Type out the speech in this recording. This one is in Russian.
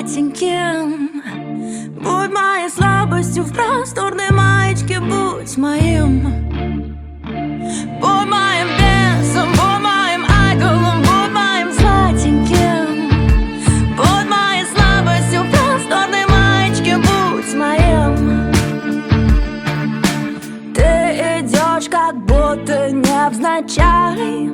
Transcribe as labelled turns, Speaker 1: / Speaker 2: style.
Speaker 1: златеньким. Будь моей слабостью в просторной маечке, будь моим. Будь моим бесом, будь моим айдолом, будь моим златеньким. Будь моей слабостью в просторной маечке, будь моим. Ты идешь как будто невзначай,